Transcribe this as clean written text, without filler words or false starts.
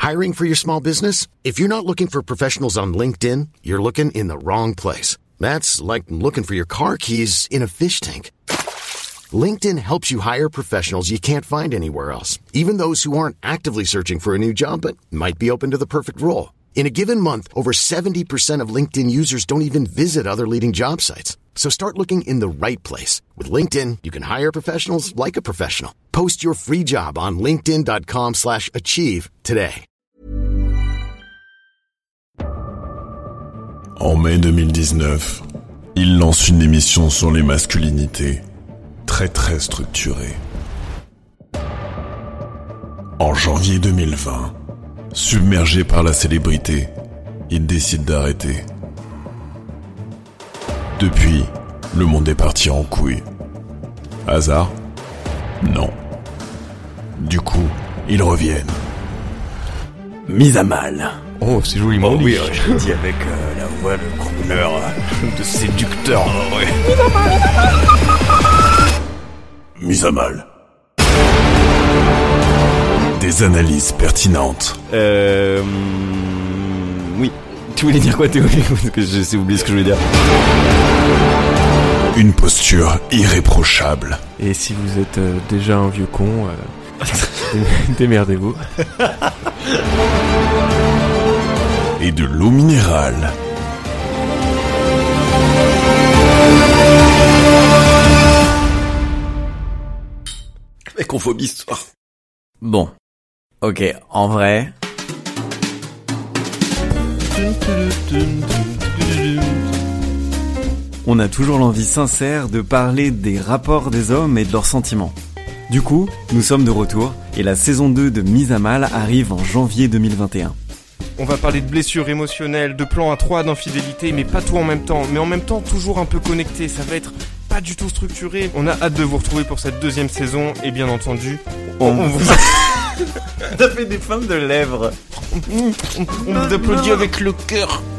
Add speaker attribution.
Speaker 1: Hiring for your small business? If you're not looking for professionals on LinkedIn, you're looking in the wrong place. That's like looking for your car keys in a fish tank. LinkedIn helps you hire professionals you can't find anywhere else, even those who aren't actively searching for a new job but might be open to the perfect role. In a given month, over 70% of LinkedIn users don't even visit other leading job sites. So start looking in the right place. With LinkedIn, you can hire professionals like a professional. Post your free job on linkedin.com/achieve today.
Speaker 2: En mai 2019, il lance une émission sur les masculinités, très structurée. En janvier 2020, submergé par la célébrité, il décide d'arrêter. Depuis, le monde est parti en couille. Hasard ? Non. Du coup, ils reviennent. Mise à mal.
Speaker 3: Oh, c'est joliment dit.
Speaker 4: Oui, je le dis avec la voix de crooner, de séducteur. Ouais.
Speaker 2: Mise à mal. Des analyses pertinentes.
Speaker 4: Oui. Tu voulais dire quoi, Théo ? Parce que j'ai oublié ce que je voulais dire.
Speaker 2: Une posture irréprochable.
Speaker 3: Et si vous êtes déjà un vieux con, démerdez-vous.
Speaker 2: Et de l'eau minérale.
Speaker 4: Mec, on phobie ce soir.
Speaker 5: Bon. Ok, en vrai... On a toujours l'envie sincère de parler des rapports des hommes et de leurs sentiments. Du coup, nous sommes de retour et la saison 2 de Mise à mal arrive en janvier 2021.
Speaker 3: On va parler de blessures émotionnelles, de plans à 3, d'infidélité, mais pas tout en même temps. Mais en même temps, toujours un peu connecté. Ça va être pas du tout structuré. On a hâte de vous retrouver pour cette deuxième saison. Et bien entendu, on vous...
Speaker 5: T'as fait des fins de lèvres.
Speaker 3: On vous applaudit avec le cœur.